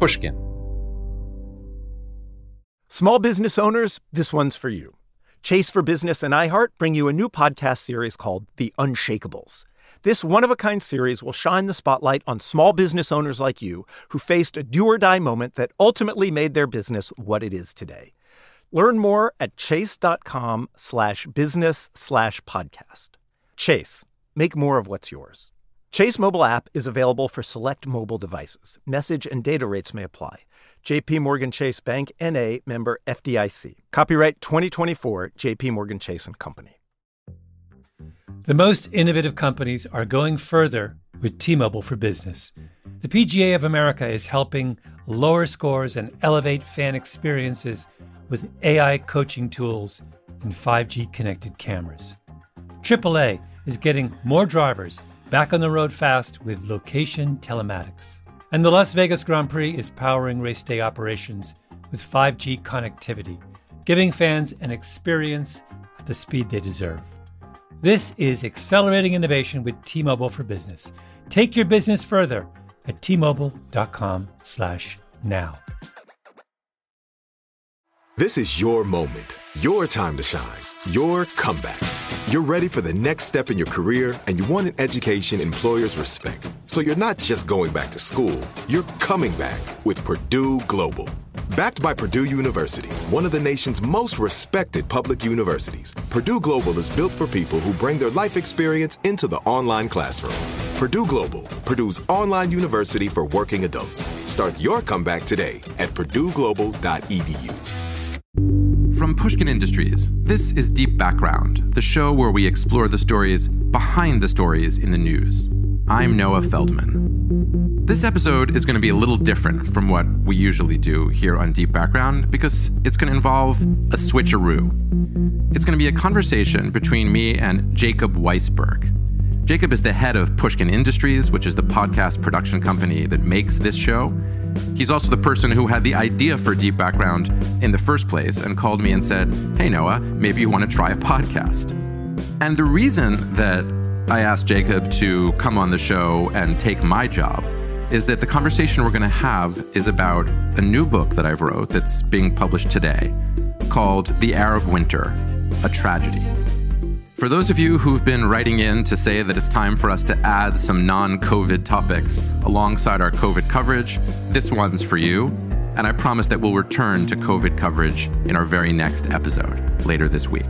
Pushkin. Small business owners, this one's for you. Chase for Business and iHeart bring you a new podcast series called The Unshakables. This one-of-a-kind series will shine the spotlight on small business owners like you who faced a do-or-die moment that ultimately made their business what it is today. Learn more at chase.com/business/podcast. Chase, make more of what's yours. Chase mobile app is available for select mobile devices. Message and data rates may apply. J.P. Morgan Chase Bank, N.A., member FDIC. Copyright 2024, J.P. Morgan Chase & Company. The most innovative companies are going further with T-Mobile for Business. The PGA of America is helping lower scores and elevate fan experiences with AI coaching tools and 5G connected cameras. AAA is getting more drivers back on the road fast with location telematics. And the Las Vegas Grand Prix is powering race day operations with 5G connectivity, giving fans an experience at the speed they deserve. This is accelerating innovation with T-Mobile for Business. Take your business further at T-Mobile.com/now. This is your moment, your time to shine, your comeback. You're ready for the next step in your career, and you want an education employers respect. So you're not just going back to school, you're coming back with Purdue Global. Backed by Purdue University, one of the nation's most respected public universities, Purdue Global is built for people who bring their life experience into the online classroom. Purdue Global, Purdue's online university for working adults. Start your comeback today at purdueglobal.edu. From Pushkin Industries, this is Deep Background, the show where we explore the stories behind the stories in the news. I'm Noah Feldman. This episode is going to be a little different from what we usually do here on Deep Background because it's going to involve a switcheroo. It's going to be a conversation between me and Jacob Weisberg. Jacob is the head of Pushkin Industries, which is the podcast production company that makes this show. He's also the person who had the idea for Deep Background in the first place and called me and said, "Hey, Noah, maybe you want to try a podcast." And the reason that I asked Jacob to come on the show and take my job is that the conversation we're going to have is about a new book that I've wrote that's being published today called The Arab Winter, A Tragedy. For those of you who've been writing in to say that it's time for us to add some non-COVID topics alongside our COVID coverage, this one's for you. And I promise that we'll return to COVID coverage in our very next episode later this week.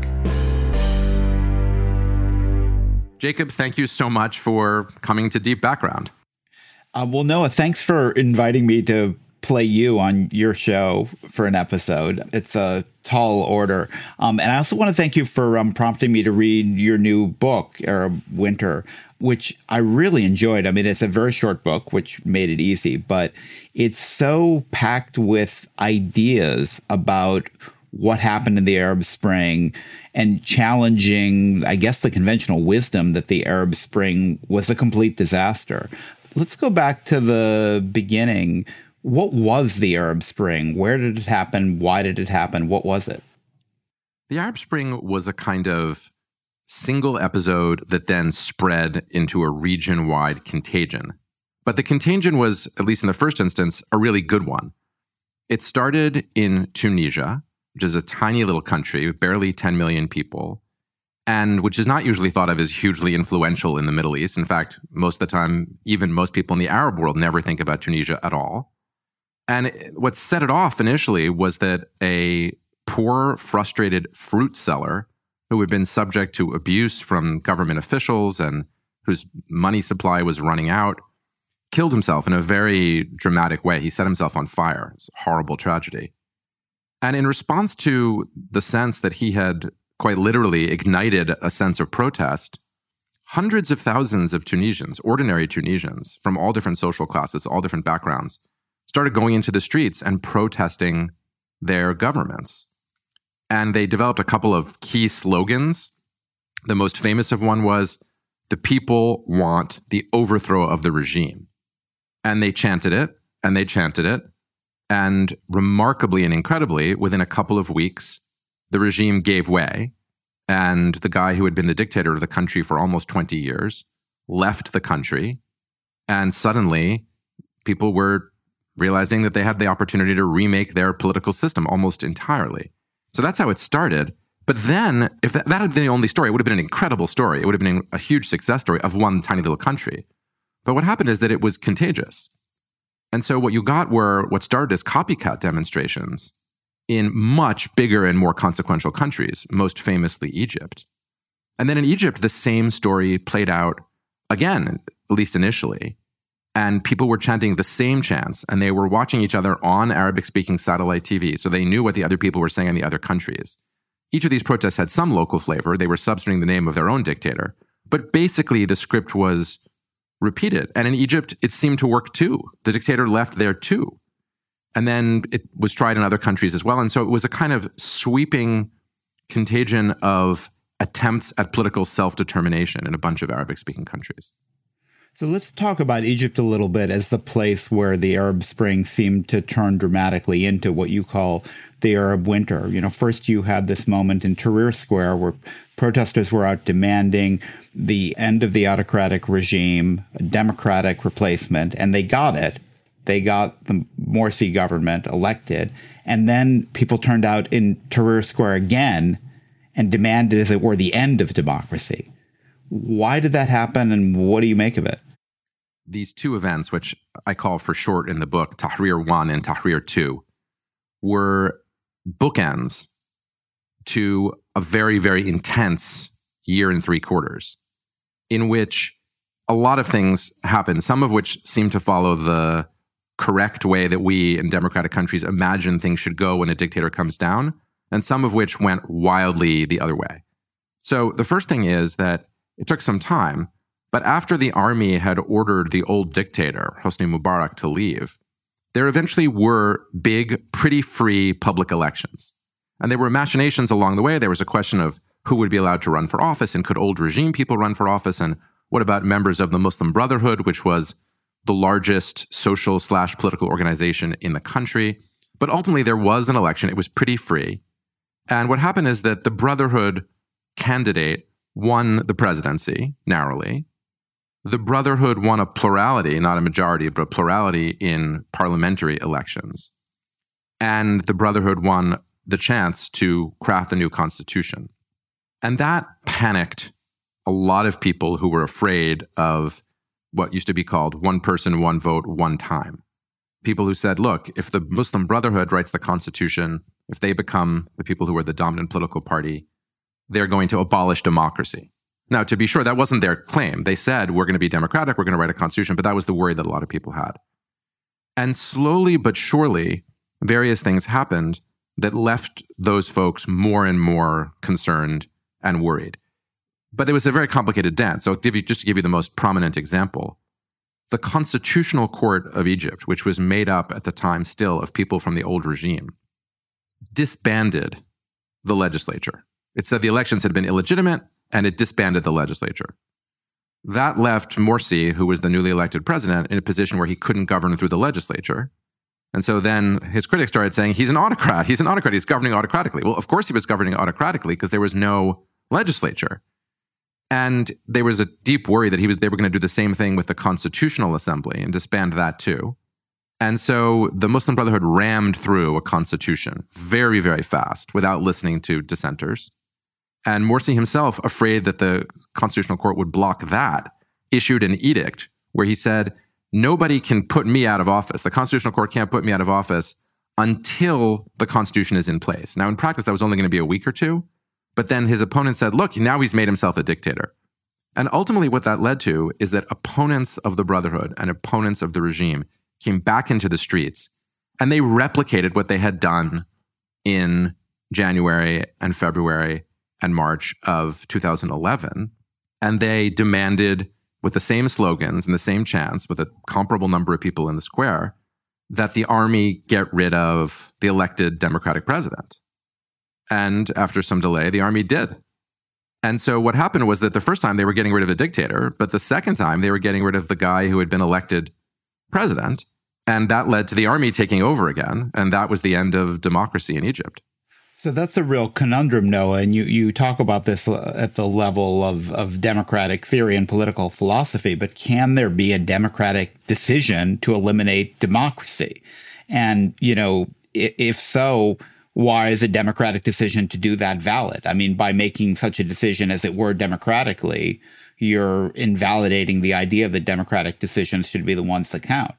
Jacob, thank you so much for coming to Deep Background. Well, Noah, thanks for inviting me to play you on your show for an episode. It's a tall order. And I also want to thank you for prompting me to read your new book, Arab Winter, which I really enjoyed. I mean, it's a very short book, which made it easy, but it's so packed with ideas about what happened in the Arab Spring and challenging, I guess, the conventional wisdom that the Arab Spring was a complete disaster. Let's go back to the beginning. What was the Arab Spring? Where did it happen? Why did it happen? What was it? The Arab Spring was a kind of single episode that then spread into a region-wide contagion. But the contagion was, at least in the first instance, a really good one. It started in Tunisia, which is a tiny little country with barely 10 million people, and which is not usually thought of as hugely influential in the Middle East. In fact, most of the time, even most people in the Arab world never think about Tunisia at all. And what set it off initially was that a poor, frustrated fruit seller who had been subject to abuse from government officials and whose money supply was running out killed himself in a very dramatic way. He set himself on fire. It's a horrible tragedy. And in response to the sense that he had quite literally ignited a sense of protest, hundreds of thousands of Tunisians, ordinary Tunisians from all different social classes, all different backgrounds, started going into the streets and protesting their governments. And they developed a couple of key slogans. The most famous of one was, "The people want the overthrow of the regime." And they chanted it, and they chanted it. And remarkably and incredibly, within a couple of weeks, the regime gave way. And the guy who had been the dictator of the country for almost 20 years left the country. And suddenly, people were realizing that they had the opportunity to remake their political system almost entirely. So that's how it started. But then, if that had been the only story, it would have been an incredible story. It would have been a huge success story of one tiny little country. But what happened is that it was contagious. And so what you got were what started as copycat demonstrations in much bigger and more consequential countries, most famously Egypt. And then in Egypt, the same story played out again, at least initially. And people were chanting the same chants, and they were watching each other on Arabic-speaking satellite TV, so they knew what the other people were saying in the other countries. Each of these protests had some local flavor. They were substituting the name of their own dictator. But basically, the script was repeated. And in Egypt, it seemed to work too. The dictator left there too. And then it was tried in other countries as well. And so it was a kind of sweeping contagion of attempts at political self-determination in a bunch of Arabic-speaking countries. So let's talk about Egypt a little bit as the place where the Arab Spring seemed to turn dramatically into what you call the Arab Winter. You know, first you had this moment in Tahrir Square where protesters were out demanding the end of the autocratic regime, a democratic replacement, and they got it. They got the Morsi government elected. And then people turned out in Tahrir Square again and demanded, as it were, the end of democracy. Why did that happen, and what do you make of it? These two events, which I call for short in the book Tahrir 1 and Tahrir 2, were bookends to a very, very intense year and 3 quarters, in which a lot of things happened, some of which seem to follow the correct way that we in democratic countries imagine things should go when a dictator comes down, and some of which went wildly the other way. So the first thing is that it took some time, but after the army had ordered the old dictator, Hosni Mubarak, to leave, there eventually were big, pretty free public elections. And there were machinations along the way. There was a question of who would be allowed to run for office, and could old regime people run for office, and what about members of the Muslim Brotherhood, which was the largest social/political organization in the country. But ultimately, there was an election. It was pretty free. And what happened is that the Brotherhood candidate won the presidency narrowly. The Brotherhood won a plurality, not a majority, but a plurality in parliamentary elections. And the Brotherhood won the chance to craft a new constitution. And that panicked a lot of people who were afraid of what used to be called one person, one vote, one time. People who said, look, if the Muslim Brotherhood writes the constitution, if they become the people who are the dominant political party, they're going to abolish democracy. Now, to be sure, that wasn't their claim. They said, we're going to be democratic, we're going to write a constitution, but that was the worry that a lot of people had. And slowly but surely, various things happened that left those folks more and more concerned and worried. But it was a very complicated dance. So just to give you the most prominent example, the Constitutional Court of Egypt, which was made up at the time still of people from the old regime, disbanded the legislature. It said the elections had been illegitimate, and it disbanded the legislature. That left Morsi, who was the newly elected president, in a position where he couldn't govern through the legislature. And so then his critics started saying, he's an autocrat, he's governing autocratically. Well, of course he was governing autocratically because there was no legislature. And there was a deep worry that they were going to do the same thing with the Constitutional Assembly and disband that too. And so the Muslim Brotherhood rammed through a constitution very, very fast without listening to dissenters. And Morsi himself, afraid that the Constitutional Court would block that, issued an edict where he said, nobody can put me out of office. The Constitutional Court can't put me out of office until the Constitution is in place. Now, in practice, that was only going to be a week or two. But then his opponent said, look, now he's made himself a dictator. And ultimately what that led to is that opponents of the Brotherhood and opponents of the regime came back into the streets, and they replicated what they had done in January and February and March of 2011. And they demanded, with the same slogans and the same chants, with a comparable number of people in the square, that the army get rid of the elected democratic president. And after some delay, the army did. And so what happened was that the first time they were getting rid of a dictator, but the second time they were getting rid of the guy who had been elected president. And that led to the army taking over again. And that was the end of democracy in Egypt. So that's a real conundrum, Noah, and you talk about this at the level of democratic theory and political philosophy, but can there be a democratic decision to eliminate democracy? And, if so, why is a democratic decision to do that valid? I mean, by making such a decision, as it were, democratically, you're invalidating the idea that democratic decisions should be the ones that count.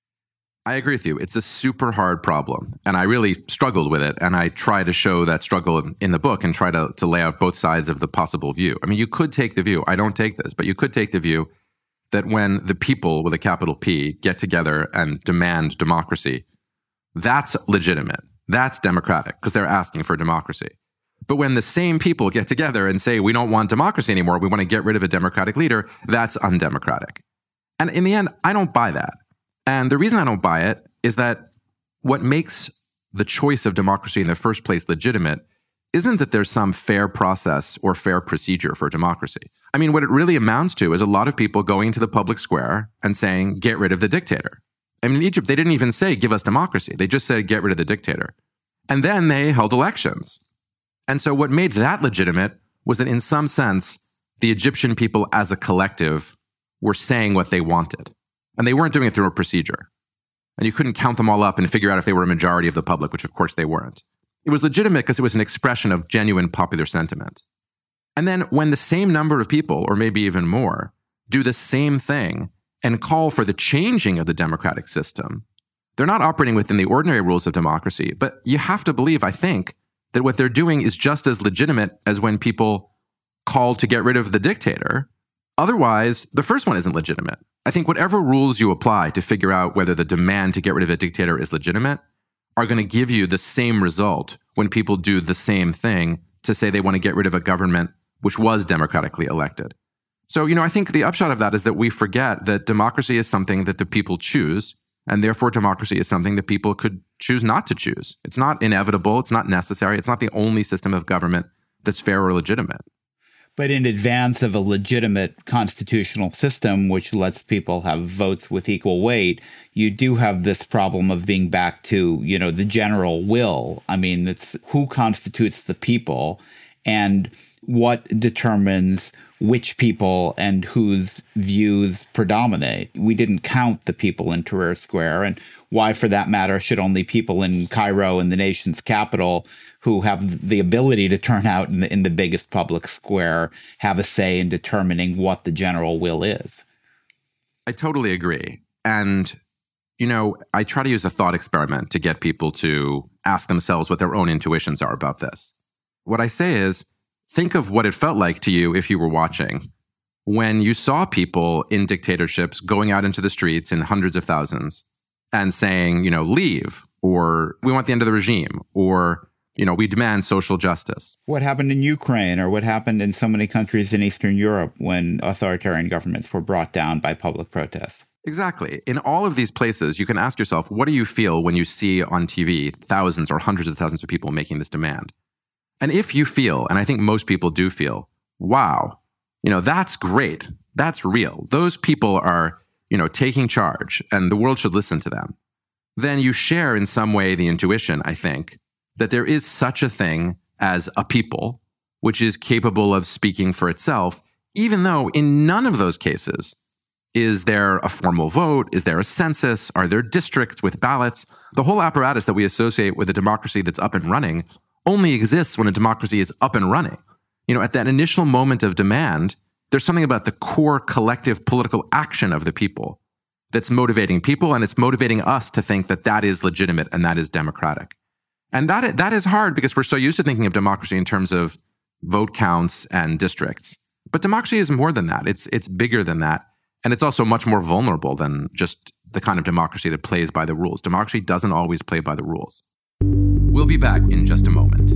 I agree with you. It's a super hard problem, and I really struggled with it. And I try to show that struggle in the book and try to lay out both sides of the possible view. I mean, you could take the view, I don't take this, but you could take the view that when the people with a capital P get together and demand democracy, that's legitimate. That's democratic because they're asking for democracy. But when the same people get together and say, we don't want democracy anymore, we want to get rid of a democratic leader, that's undemocratic. And in the end, I don't buy that. And the reason I don't buy it is that what makes the choice of democracy in the first place legitimate isn't that there's some fair process or fair procedure for democracy. I mean, what it really amounts to is a lot of people going into the public square and saying, get rid of the dictator. I mean, in Egypt, they didn't even say, give us democracy. They just said, get rid of the dictator. And then they held elections. And so what made that legitimate was that in some sense, the Egyptian people as a collective were saying what they wanted. And they weren't doing it through a procedure. And you couldn't count them all up and figure out if they were a majority of the public, which of course they weren't. It was legitimate because it was an expression of genuine popular sentiment. And then when the same number of people, or maybe even more, do the same thing and call for the changing of the democratic system, they're not operating within the ordinary rules of democracy. But you have to believe, I think, that what they're doing is just as legitimate as when people call to get rid of the dictator. Otherwise, the first one isn't legitimate. I think whatever rules you apply to figure out whether the demand to get rid of a dictator is legitimate are going to give you the same result when people do the same thing to say they want to get rid of a government which was democratically elected. So, I think the upshot of that is that we forget that democracy is something that the people choose, and therefore democracy is something that people could choose not to choose. It's not inevitable. It's not necessary. It's not the only system of government that's fair or legitimate. But in advance of a legitimate constitutional system, which lets people have votes with equal weight, you do have this problem of being back to, the general will. I mean, it's who constitutes the people and what determines which people and whose views predominate. We didn't count the people in Tahrir Square, and why, for that matter, should only people in Cairo and the nation's capital who have the ability to turn out in the biggest public square have a say in determining what the general will is? I totally agree. And, I try to use a thought experiment to get people to ask themselves what their own intuitions are about this. What I say is, think of what it felt like to you if you were watching when you saw people in dictatorships going out into the streets in hundreds of thousands and saying, leave, or we want the end of the regime, or we demand social justice. What happened in Ukraine, or what happened in so many countries in Eastern Europe when authoritarian governments were brought down by public protest? Exactly. In all of these places, you can ask yourself, what do you feel when you see on TV thousands or hundreds of thousands of people making this demand? And if you feel, and I think most people do feel, wow, that's great. That's real. Those people are, taking charge and the world should listen to them. Then you share in some way the intuition, I think, that there is such a thing as a people which is capable of speaking for itself, even though in none of those cases is there a formal vote, is there a census, are there districts with ballots? The whole apparatus that we associate with a democracy that's up and running only exists when a democracy is up and running. At that initial moment of demand, there's something about the core collective political action of the people that's motivating people, and it's motivating us to think that that is legitimate and that is democratic. And that is hard because we're so used to thinking of democracy in terms of vote counts and districts. But democracy is more than that. It's bigger than that. And it's also much more vulnerable than just the kind of democracy that plays by the rules. Democracy doesn't always play by the rules. We'll be back in just a moment.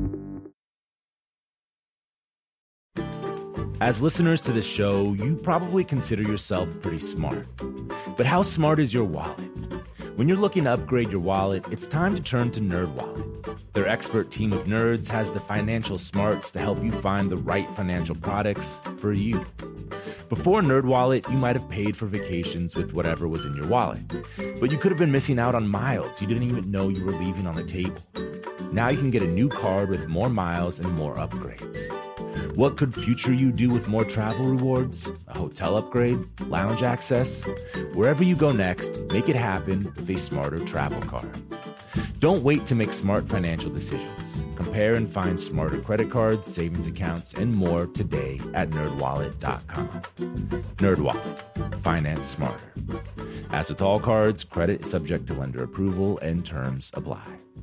As listeners to this show, you probably consider yourself pretty smart. But how smart is your wallet? When you're looking to upgrade your wallet, it's time to turn to NerdWallet. Their expert team of nerds has the financial smarts to help you find the right financial products for you. Before NerdWallet, you might have paid for vacations with whatever was in your wallet. But you could have been missing out on miles you didn't even know you were leaving on the table. Now you can get a new card with more miles and more upgrades. What could future you do with more travel rewards? A hotel upgrade? Lounge access? Wherever you go next, make it happen with a smarter travel card. Don't wait to make smart financial decisions. Compare and find smarter credit cards, savings accounts, and more today at NerdWallet.com. NerdWallet. Finance smarter. As with all cards, credit is subject to lender approval and terms apply.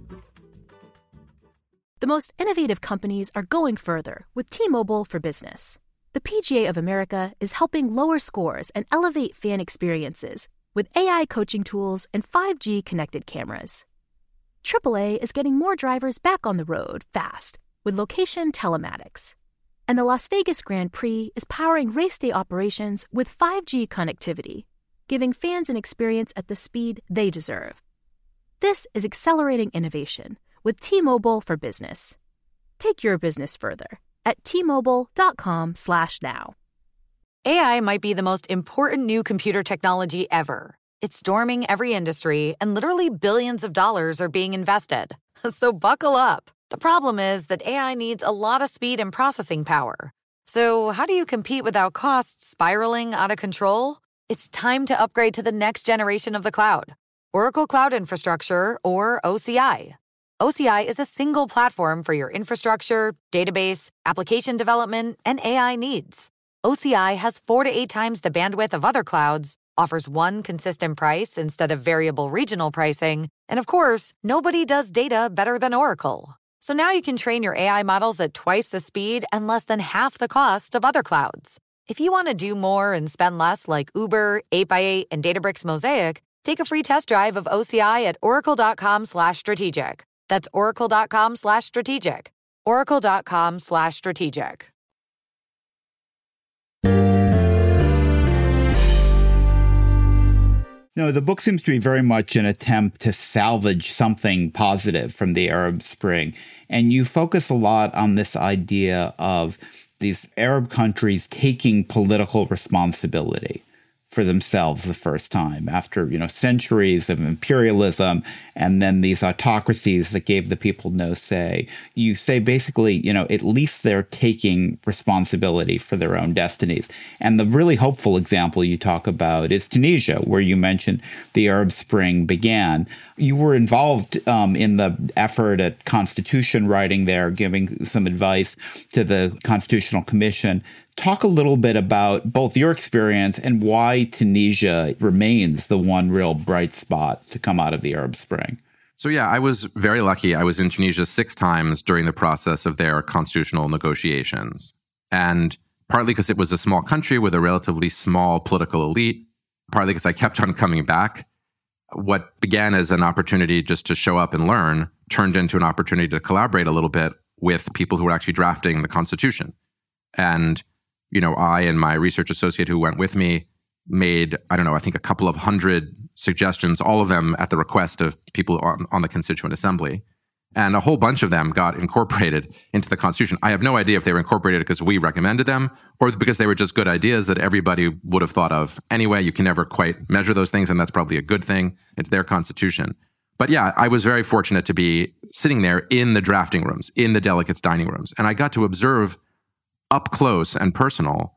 The most innovative companies are going further with T-Mobile for Business. The PGA of America is helping lower scores and elevate fan experiences with AI coaching tools and 5G connected cameras. AAA is getting more drivers back on the road fast with location telematics. And the Las Vegas Grand Prix is powering race day operations with 5G connectivity, giving fans an experience at the speed they deserve. This is accelerating innovation with T-Mobile for Business. Take your business further at T-Mobile.com/now. AI might be the most important new computer technology ever. It's storming every industry, and literally billions of dollars are being invested. So buckle up. The problem is that AI needs a lot of speed and processing power. So how do you compete without costs spiraling out of control? It's time to upgrade to the next generation of the cloud. Oracle Cloud Infrastructure, or OCI. OCI is a single platform for your infrastructure, database, application development, and AI needs. OCI has 4 to 8 times the bandwidth of other clouds, offers one consistent price instead of variable regional pricing, and of course, nobody does data better than Oracle. So now you can train your AI models at twice the speed and less than half the cost of other clouds. If you want to do more and spend less like Uber, 8x8, and Databricks Mosaic, take a free test drive of OCI at oracle.com/strategic. That's oracle.com/strategic. Oracle.com/strategic. No, the book seems to be very much an attempt to salvage something positive from the Arab Spring. And you focus a lot on this idea of these Arab countries taking political responsibility for themselves the first time after, centuries of imperialism and then these autocracies that gave the people no say. You say basically, at least they're taking responsibility for their own destinies. And the really hopeful example you talk about is Tunisia, where you mentioned the Arab Spring began. You were involved in the effort at constitution writing there, giving some advice to the Constitutional Commission. Talk a little bit about both your experience and why Tunisia remains the one real bright spot to come out of the Arab Spring. So yeah, I was very lucky. I was in Tunisia 6 times during the process of their constitutional negotiations. And partly because it was a small country with a relatively small political elite, partly because I kept on coming back. What began as an opportunity just to show up and learn turned into an opportunity to collaborate a little bit with people who were actually drafting the constitution. And I and my research associate who went with me made, I think a couple of hundred suggestions, all of them at the request of people on the Constituent Assembly. And a whole bunch of them got incorporated into the Constitution. I have no idea if they were incorporated because we recommended them or because they were just good ideas that everybody would have thought of anyway. You can never quite measure those things, and that's probably a good thing. It's their Constitution. But yeah, I was very fortunate to be sitting there in the drafting rooms, in the delegates' dining rooms. And I got to observe up close and personal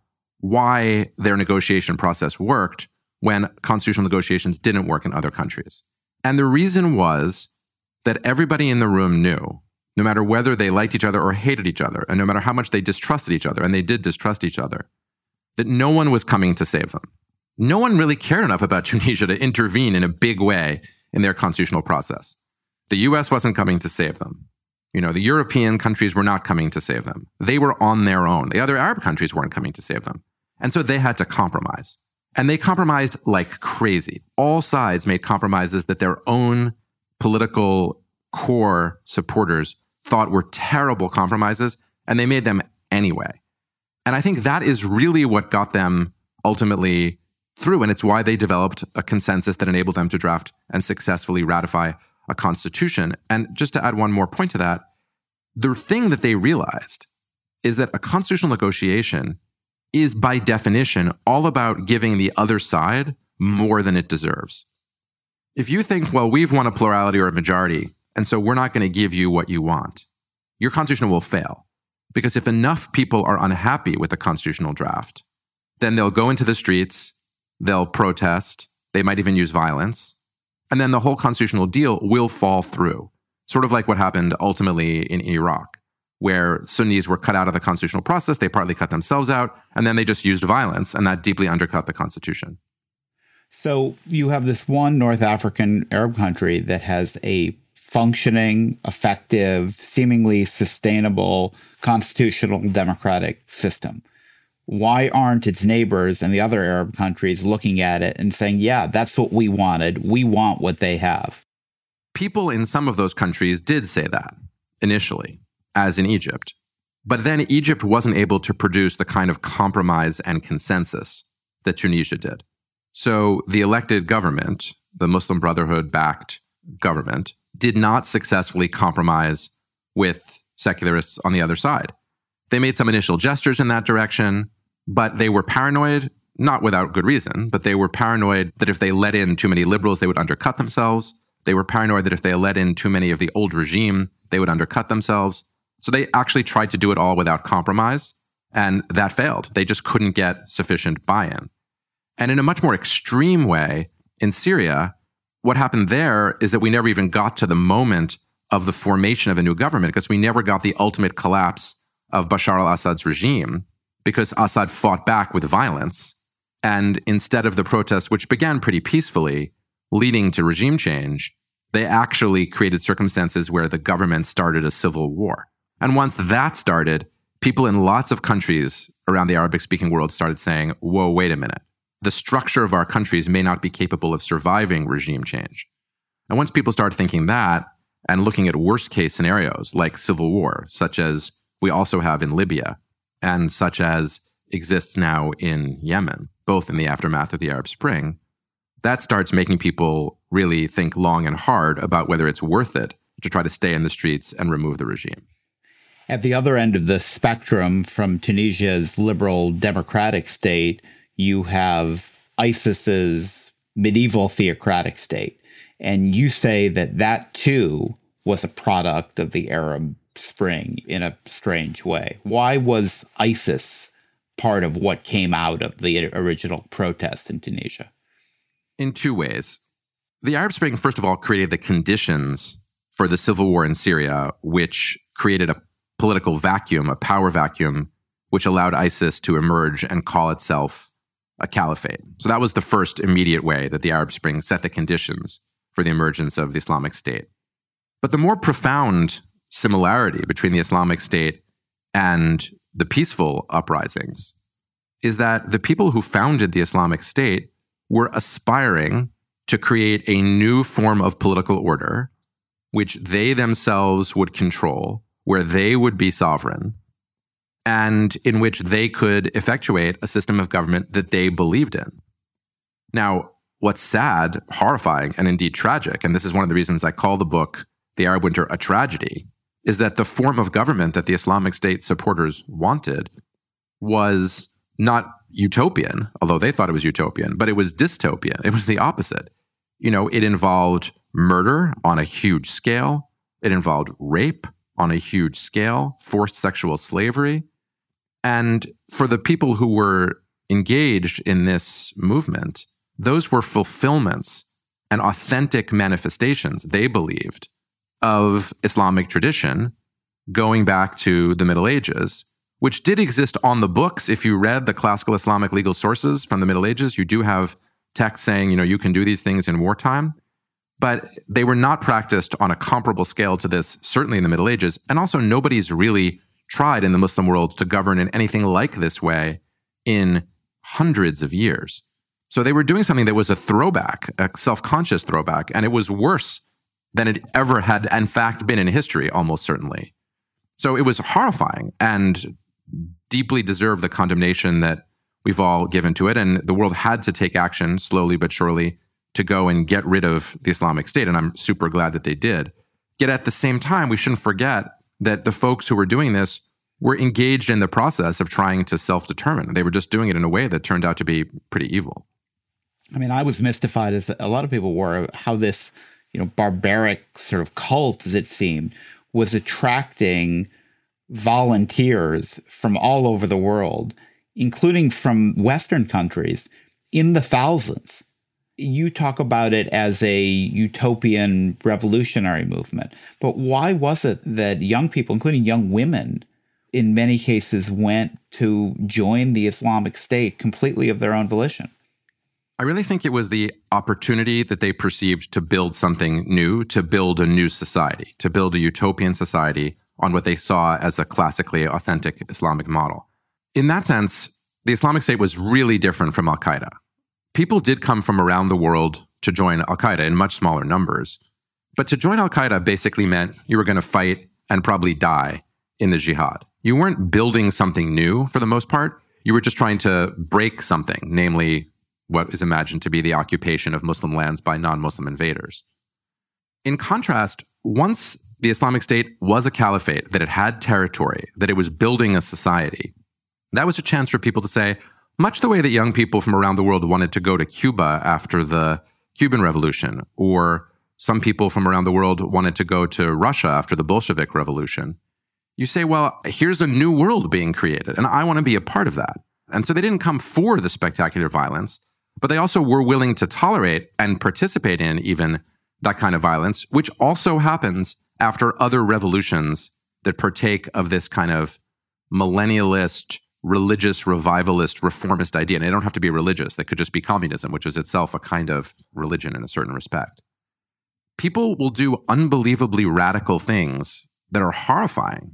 why their negotiation process worked when constitutional negotiations didn't work in other countries. And the reason was that everybody in the room knew, no matter whether they liked each other or hated each other, and no matter how much they distrusted each other, and they did distrust each other, that no one was coming to save them. No one really cared enough about Tunisia to intervene in a big way in their constitutional process. The US wasn't coming to save them. The European countries were not coming to save them. They were on their own. The other Arab countries weren't coming to save them. And so they had to compromise. And they compromised like crazy. All sides made compromises that their own political core supporters thought were terrible compromises, and they made them anyway. And I think that is really what got them ultimately through, and it's why they developed a consensus that enabled them to draft and successfully ratify a constitution. And just to add one more point to that, the thing that they realized is that a constitutional negotiation is by definition all about giving the other side more than it deserves. If you think, well, we've won a plurality or a majority, and so we're not going to give you what you want, your constitution will fail. Because if enough people are unhappy with the constitutional draft, then they'll go into the streets, they'll protest, they might even use violence, and then the whole constitutional deal will fall through. Sort of like what happened ultimately in Iraq, where Sunnis were cut out of the constitutional process, they partly cut themselves out, and then they just used violence, and that deeply undercut the constitution. So you have this one North African Arab country that has a functioning, effective, seemingly sustainable constitutional democratic system. Why aren't its neighbors and the other Arab countries looking at it and saying, yeah, that's what we wanted. We want what they have? People in some of those countries did say that initially, as in Egypt. But then Egypt wasn't able to produce the kind of compromise and consensus that Tunisia did. So the elected government, the Muslim Brotherhood-backed government, did not successfully compromise with secularists on the other side. They made some initial gestures in that direction, but they were paranoid, not without good reason, but they were paranoid that if they let in too many liberals, they would undercut themselves. They were paranoid that if they let in too many of the old regime, they would undercut themselves. So they actually tried to do it all without compromise, and that failed. They just couldn't get sufficient buy-in. And in a much more extreme way, in Syria, what happened there is that we never even got to the moment of the formation of a new government because we never got the ultimate collapse of Bashar al-Assad's regime because Assad fought back with violence. And instead of the protests, which began pretty peacefully, leading to regime change, they actually created circumstances where the government started a civil war. And once that started, people in lots of countries around the Arabic-speaking world started saying, whoa, wait a minute. The structure of our countries may not be capable of surviving regime change. And once people start thinking that and looking at worst-case scenarios like civil war, such as we also have in Libya, and such as exists now in Yemen, both in the aftermath of the Arab Spring, that starts making people really think long and hard about whether it's worth it to try to stay in the streets and remove the regime. At the other end of the spectrum, from Tunisia's liberal democratic state, you have ISIS's medieval theocratic state. And you say that that too was a product of the Arab Spring in a strange way. Why was ISIS part of what came out of the original protests in Tunisia? In two ways. The Arab Spring, first of all, created the conditions for the civil war in Syria, which created a political vacuum, a power vacuum, which allowed ISIS to emerge and call itself a caliphate. So that was the first immediate way that the Arab Spring set the conditions for the emergence of the Islamic State. But the more profound similarity between the Islamic State and the peaceful uprisings is that the people who founded the Islamic State were aspiring to create a new form of political order, which they themselves would control, where they would be sovereign, and in which they could effectuate a system of government that they believed in. Now, what's sad, horrifying, and indeed tragic, and this is one of the reasons I call the book The Arab Winter a tragedy, is that the form of government that the Islamic State supporters wanted was not utopian, although they thought it was utopian, but it was dystopian. It was the opposite. You know, it involved murder on a huge scale. It involved rape on a huge scale, forced sexual slavery. And for the people who were engaged in this movement, those were fulfillments and authentic manifestations, they believed, of Islamic tradition going back to the Middle Ages, which did exist on the books. If you read the classical Islamic legal sources from the Middle Ages, you do have texts saying, you can do these things in wartime, but they were not practiced on a comparable scale to this, certainly in the Middle Ages. And also nobody's really tried in the Muslim world to govern in anything like this way in hundreds of years. So they were doing something that was a throwback, a self-conscious throwback, and it was worse than it ever had, in fact, been in history, almost certainly. So it was horrifying and deeply deserved the condemnation that we've all given to it. And the world had to take action slowly but surely to go and get rid of the Islamic State. And I'm super glad that they did. Yet at the same time, we shouldn't forget that the folks who were doing this were engaged in the process of trying to self-determine. They were just doing it in a way that turned out to be pretty evil. I mean, I was mystified, as a lot of people were, how this barbaric sort of cult, as it seemed, was attracting volunteers from all over the world, including from Western countries, in the thousands. You talk about it as a utopian revolutionary movement, but why was it that young people, including young women, in many cases went to join the Islamic State completely of their own volition? I really think it was the opportunity that they perceived to build something new, to build a new society, to build a utopian society on what they saw as a classically authentic Islamic model. In that sense, the Islamic State was really different from al-Qaeda. People did come from around the world to join al-Qaeda in much smaller numbers. But to join al-Qaeda basically meant you were going to fight and probably die in the jihad. You weren't building something new for the most part. You were just trying to break something, namely what is imagined to be the occupation of Muslim lands by non-Muslim invaders. In contrast, once the Islamic State was a caliphate, that it had territory, that it was building a society, that was a chance for people to say, much the way that young people from around the world wanted to go to Cuba after the Cuban Revolution, or some people from around the world wanted to go to Russia after the Bolshevik Revolution, you say, well, here's a new world being created, and I want to be a part of that. And so they didn't come for the spectacular violence, but they also were willing to tolerate and participate in even that kind of violence, which also happens after other revolutions that partake of this kind of millennialist, religious, revivalist, reformist idea. And they don't have to be religious. They could just be communism, which is itself a kind of religion in a certain respect. People will do unbelievably radical things that are horrifying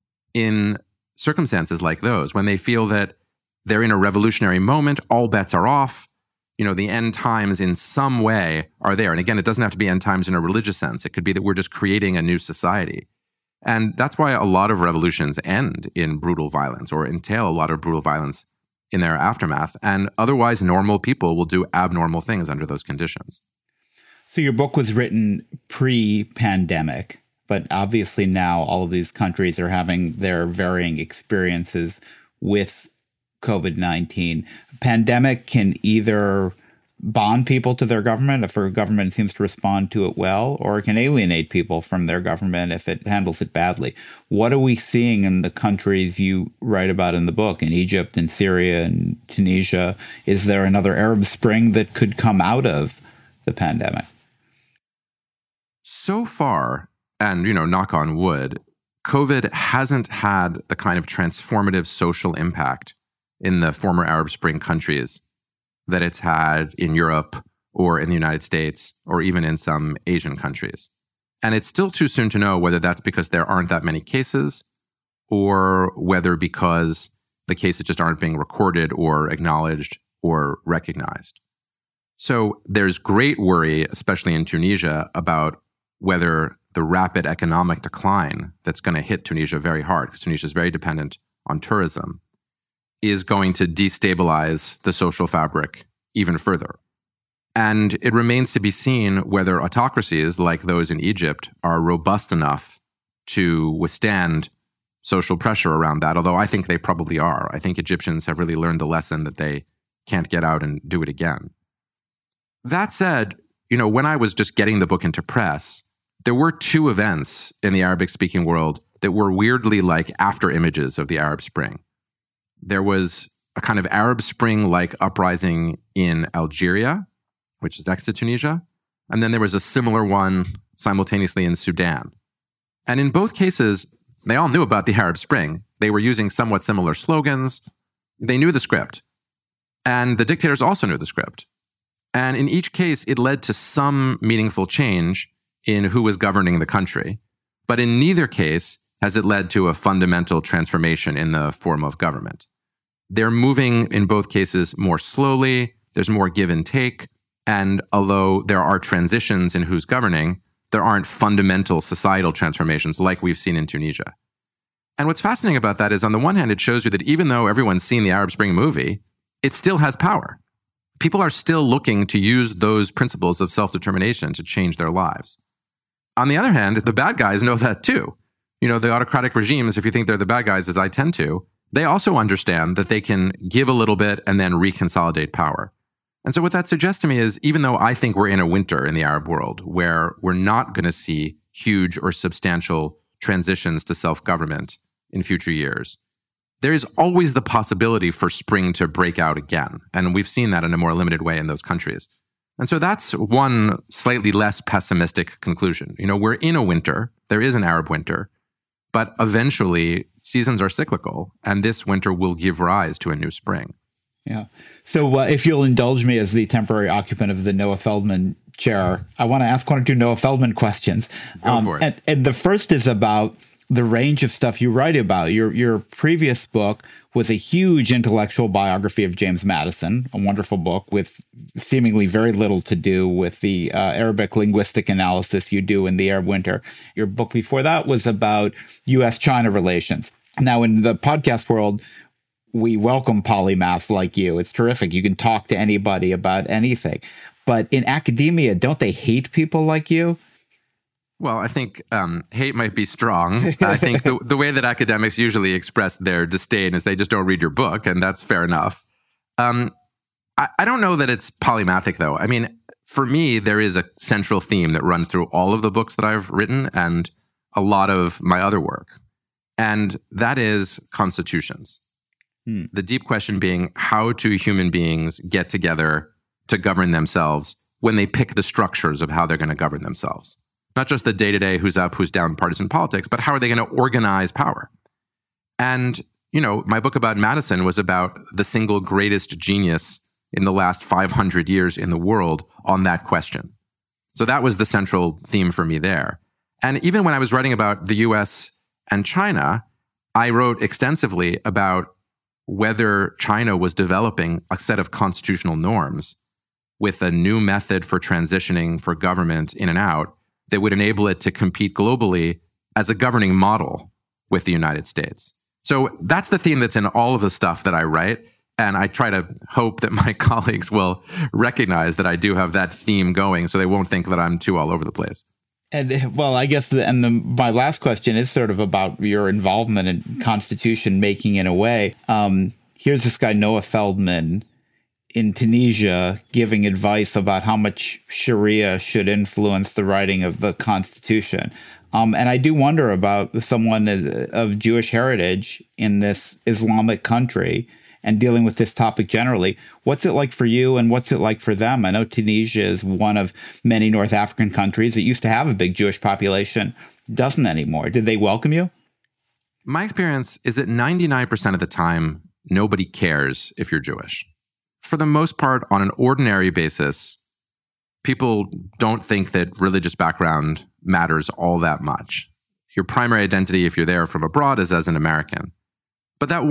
in circumstances like those, when they feel that they're in a revolutionary moment, all bets are off, the end times in some way are there. And again, it doesn't have to be end times in a religious sense. It could be that we're just creating a new society. And that's why a lot of revolutions end in brutal violence or entail a lot of brutal violence in their aftermath. And otherwise, normal people will do abnormal things under those conditions. So your book was written pre-pandemic, but obviously now all of these countries are having their varying experiences with COVID-19. Pandemic can either bond people to their government if a government seems to respond to it well, or it can alienate people from their government if it handles it badly. What are we seeing in the countries you write about in the book, in Egypt and Syria and Tunisia? Is there another Arab Spring that could come out of the pandemic? So far, and knock on wood, COVID hasn't had the kind of transformative social impact in the former Arab Spring countries that it's had in Europe or in the United States or even in some Asian countries. And it's still too soon to know whether that's because there aren't that many cases or whether because the cases just aren't being recorded or acknowledged or recognized. So there's great worry, especially in Tunisia, about whether the rapid economic decline that's going to hit Tunisia very hard, because Tunisia is very dependent on tourism, is going to destabilize the social fabric even further. And it remains to be seen whether autocracies like those in Egypt are robust enough to withstand social pressure around that, although I think they probably are. I think Egyptians have really learned the lesson that they can't get out and do it again. That said, when I was just getting the book into press, there were two events in the Arabic-speaking world that were weirdly like after images of the Arab Spring. There was a kind of Arab Spring-like uprising in Algeria, which is next to Tunisia. And then there was a similar one simultaneously in Sudan. And in both cases, they all knew about the Arab Spring. They were using somewhat similar slogans. They knew the script. And the dictators also knew the script. And in each case, it led to some meaningful change in who was governing the country. But in neither case has it led to a fundamental transformation in the form of government. They're moving, in both cases, more slowly. There's more give and take. And although there are transitions in who's governing, there aren't fundamental societal transformations like we've seen in Tunisia. And what's fascinating about that is, on the one hand, it shows you that even though everyone's seen the Arab Spring movie, it still has power. People are still looking to use those principles of self-determination to change their lives. On the other hand, the bad guys know that too. The autocratic regimes, if you think they're the bad guys, as I tend to, they also understand that they can give a little bit and then reconsolidate power. And so what that suggests to me is, even though I think we're in a winter in the Arab world where we're not going to see huge or substantial transitions to self-government in future years, there is always the possibility for spring to break out again. And we've seen that in a more limited way in those countries. And so that's one slightly less pessimistic conclusion. We're in a winter. There is an Arab winter. But eventually, seasons are cyclical. And this winter will give rise to a new spring. Yeah. So if you'll indulge me as the temporary occupant of the Noah Feldman chair, I want to ask one or two Noah Feldman questions. Go for it. And the first is about the range of stuff you write about. Your previous book was a huge intellectual biography of James Madison, a wonderful book with seemingly very little to do with the Arabic linguistic analysis you do in the Arab Winter. Your book before that was about U.S.-China relations. Now, in the podcast world, we welcome polymaths like you. It's terrific. You can talk to anybody about anything. But in academia, don't they hate people like you? Well, I think hate might be strong. I think the way that academics usually express their disdain is they just don't read your book, and that's fair enough. I don't know that it's polymathic, though. I mean, for me, there is a central theme that runs through all of the books that I've written and a lot of my other work, and that is constitutions. The deep question being, how do human beings get together to govern themselves when they pick the structures of how they're going to govern themselves? Not just the day-to-day who's up, who's down partisan politics, but how are they going to organize power? And, my book about Madison was about the single greatest genius in the last 500 years in the world on that question. So that was the central theme for me there. And even when I was writing about the US and China, I wrote extensively about whether China was developing a set of constitutional norms with a new method for transitioning for government in and out that would enable it to compete globally as a governing model with the United States. So that's the theme that's in all of the stuff that I write. And I try to hope that my colleagues will recognize that I do have that theme going so they won't think that I'm too all over the place. And well, I guess my last question is sort of about your involvement in constitution making in a way. Here's this guy, Noah Feldman, in Tunisia, giving advice about how much Sharia should influence the writing of the Constitution. And I do wonder about someone of Jewish heritage in this Islamic country and dealing with this topic generally. What's it like for you and what's it like for them? I know Tunisia is one of many North African countries that used to have a big Jewish population, doesn't anymore. Did they welcome you? My experience is that 99% of the time, nobody cares if you're Jewish. For the most part, on an ordinary basis, people don't think that religious background matters all that much. Your primary identity, if you're there from abroad, is as an American. But that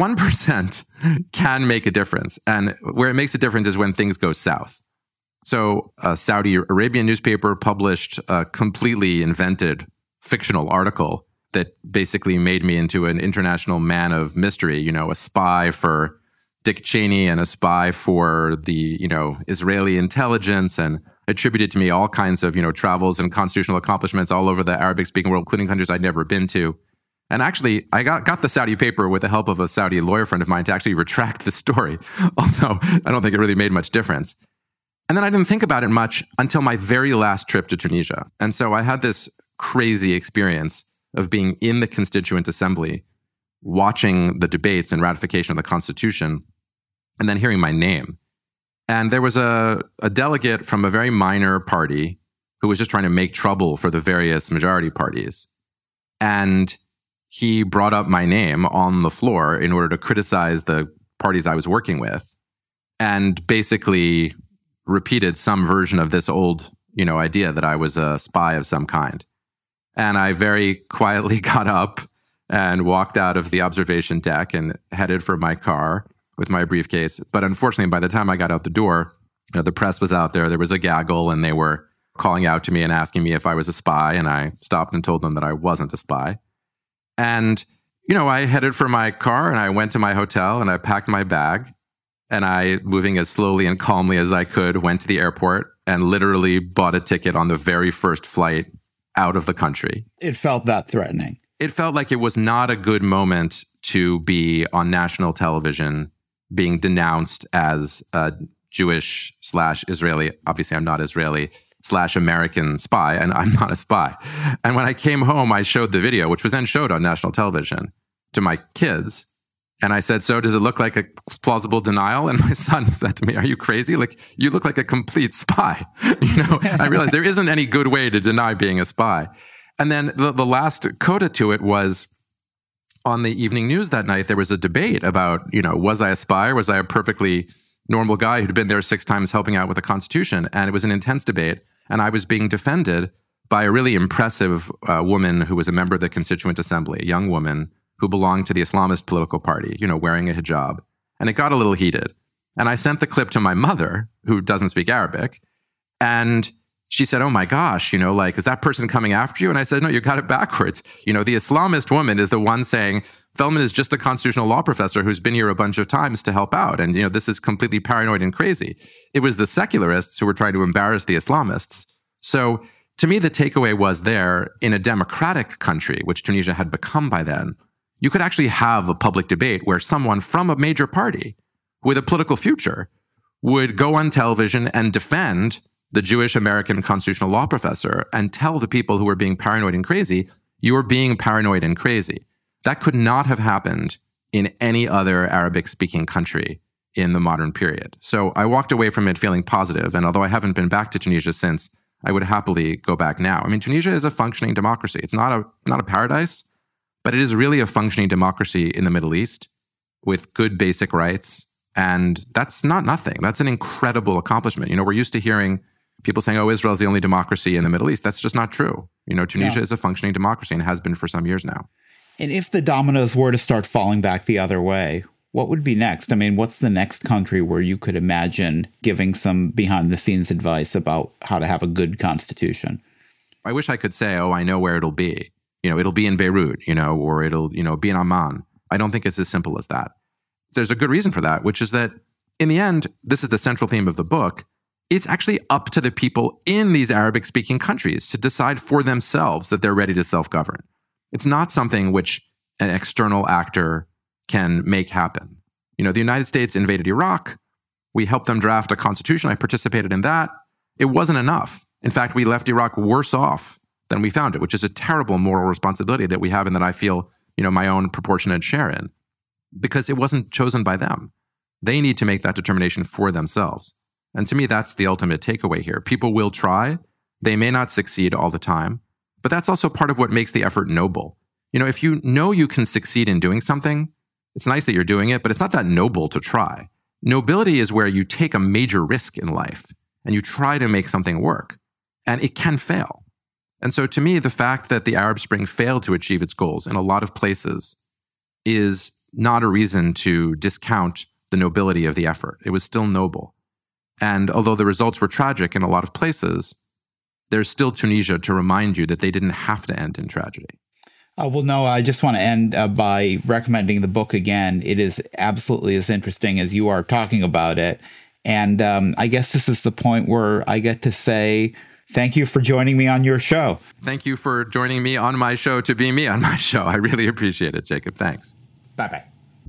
1% can make a difference. And where it makes a difference is when things go south. So a Saudi Arabian newspaper published a completely invented fictional article that basically made me into an international man of mystery, a spy for Dick Cheney and a spy for the, Israeli intelligence, and attributed to me all kinds of, travels and constitutional accomplishments all over the Arabic-speaking world, including countries I'd never been to. And actually, I got the Saudi paper with the help of a Saudi lawyer friend of mine to actually retract the story, although I don't think it really made much difference. And then I didn't think about it much until my very last trip to Tunisia. And so I had this crazy experience of being in the Constituent Assembly, watching the debates and ratification of the Constitution, and then hearing my name. And there was a delegate from a very minor party who was just trying to make trouble for the various majority parties. And he brought up my name on the floor in order to criticize the parties I was working with, and basically repeated some version of this old, idea that I was a spy of some kind. And I very quietly got up and walked out of the observation deck and headed for my car with my briefcase. But unfortunately, by the time I got out the door, the press was out there. There was a gaggle, and they were calling out to me and asking me if I was a spy. And I stopped and told them that I wasn't a spy. And, I headed for my car and I went to my hotel and I packed my bag, and I, moving as slowly and calmly as I could, went to the airport and literally bought a ticket on the very first flight out of the country. It felt that threatening. It felt like it was not a good moment to be on national television being denounced as a Jewish / Israeli, obviously I'm not Israeli, / American spy, and I'm not a spy. And when I came home, I showed the video, which was then showed on national television, to my kids. And I said, so does it look like a plausible denial? And my son said to me, are you crazy? Like, you look like a complete spy. I realized there isn't any good way to deny being a spy. And then the last coda to it was on the evening news that night, there was a debate about, was I a spy or was I a perfectly normal guy who'd been there 6 times helping out with the Constitution? And it was an intense debate. And I was being defended by a really impressive woman who was a member of the Constituent Assembly, a young woman who belonged to the Islamist political party, wearing a hijab. And it got a little heated. And I sent the clip to my mother, who doesn't speak Arabic. And she said, oh my gosh, is that person coming after you? And I said, no, you got it backwards. The Islamist woman is the one saying, Feldman is just a constitutional law professor who's been here a bunch of times to help out. And, this is completely paranoid and crazy. It was the secularists who were trying to embarrass the Islamists. So to me, the takeaway was there in a democratic country, which Tunisia had become by then, you could actually have a public debate where someone from a major party with a political future would go on television and defend the Jewish American constitutional law professor and tell the people who were being paranoid and crazy, you're being paranoid and crazy. That could not have happened in any other Arabic-speaking country in the modern period. So I walked away from it feeling positive, and although I haven't been back to Tunisia since, I would happily go back now. I mean, Tunisia is a functioning democracy. It's not a paradise, but it is really a functioning democracy in the Middle East with good basic rights. And that's not nothing. That's an incredible accomplishment. We're used to hearing people saying, oh, Israel is the only democracy in the Middle East. That's just not true. Tunisia is a functioning democracy and has been for some years now. And if the dominoes were to start falling back the other way, what would be next? I mean, what's the next country where you could imagine giving some behind-the-scenes advice about how to have a good constitution? I wish I could say, oh, I know where it'll be. It'll be in Beirut, or it'll, be in Amman. I don't think it's as simple as that. There's a good reason for that, which is that in the end, this is the central theme of the book. It's actually up to the people in these Arabic-speaking countries to decide for themselves that they're ready to self-govern. It's not something which an external actor can make happen. The United States invaded Iraq. We helped them draft a constitution. I participated in that. It wasn't enough. In fact, we left Iraq worse off than we found it, which is a terrible moral responsibility that we have and that I feel, my own proportionate share in, because it wasn't chosen by them. They need to make that determination for themselves. And to me, that's the ultimate takeaway here. People will try. They may not succeed all the time, but that's also part of what makes the effort noble. If you know you can succeed in doing something, it's nice that you're doing it, but it's not that noble to try. Nobility is where you take a major risk in life and you try to make something work, and it can fail. And so to me, the fact that the Arab Spring failed to achieve its goals in a lot of places is not a reason to discount the nobility of the effort. It was still noble. And although the results were tragic in a lot of places, there's still Tunisia to remind you that they didn't have to end in tragedy. Well, Noah, I just want to end by recommending the book again. It is absolutely as interesting as you are talking about it. And I guess this is the point where I get to say thank you for joining me on your show. Thank you for joining me on my show to be me on my show. I really appreciate it, Jacob. Thanks. Bye-bye.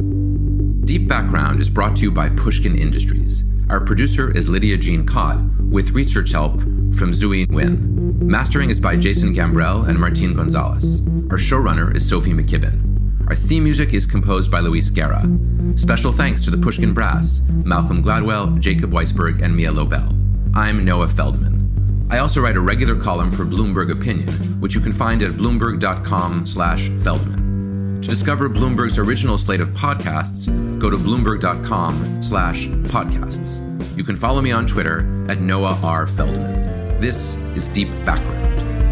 Deep Background is brought to you by Pushkin Industries. Our producer is Lydia Jean Codd, with research help from Zui Nguyen. Mastering is by Jason Gambrell and Martin Gonzalez. Our showrunner is Sophie McKibben. Our theme music is composed by Luis Guerra. Special thanks to the Pushkin Brass, Malcolm Gladwell, Jacob Weisberg, and Mia Lobel. I'm Noah Feldman. I also write a regular column for Bloomberg Opinion, which you can find at bloomberg.com/Feldman. To discover Bloomberg's original slate of podcasts, go to bloomberg.com/podcasts. You can follow me on Twitter at Noah R. Feldman. This is Deep Background.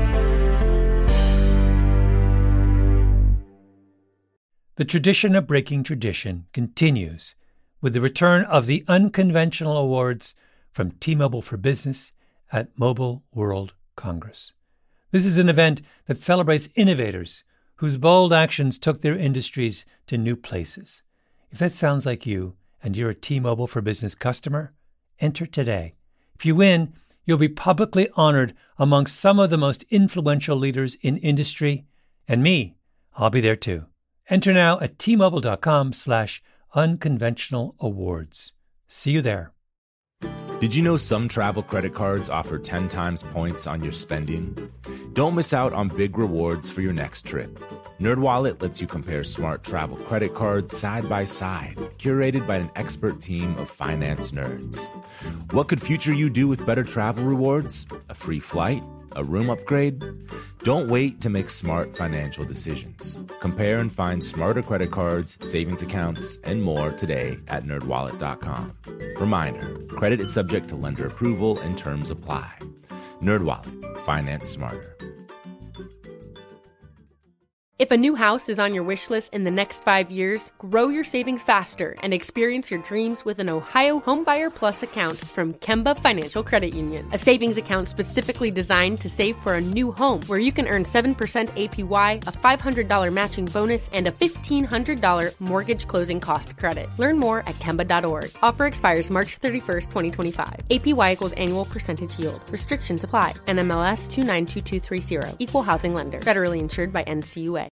The tradition of breaking tradition continues with the return of the Unconventional Awards from T-Mobile for Business at Mobile World Congress. This is an event that celebrates innovators whose bold actions took their industries to new places. If that sounds like you and you're a T-Mobile for Business customer, enter today. If you win, you'll be publicly honored amongst some of the most influential leaders in industry. And me, I'll be there too. Enter now at T-Mobile.com/unconventional awards. See you there. Did you know some travel credit cards offer 10 times points on your spending? Don't miss out on big rewards for your next trip. NerdWallet lets you compare smart travel credit cards side by side, curated by an expert team of finance nerds. What could future you do with better travel rewards? A free flight? A room upgrade? Don't wait to make smart financial decisions. Compare and find smarter credit cards, savings accounts, and more today at NerdWallet.com. Reminder, credit is subject to lender approval and terms apply. NerdWallet, finance smarter. If a new house is on your wish list in the next 5 years, grow your savings faster and experience your dreams with an Ohio Homebuyer Plus account from Kemba Financial Credit Union. A savings account specifically designed to save for a new home, where you can earn 7% APY, a $500 matching bonus, and a $1,500 mortgage closing cost credit. Learn more at Kemba.org. Offer expires March 31st, 2025. APY equals annual percentage yield. Restrictions apply. NMLS 292230. Equal housing lender. Federally insured by NCUA.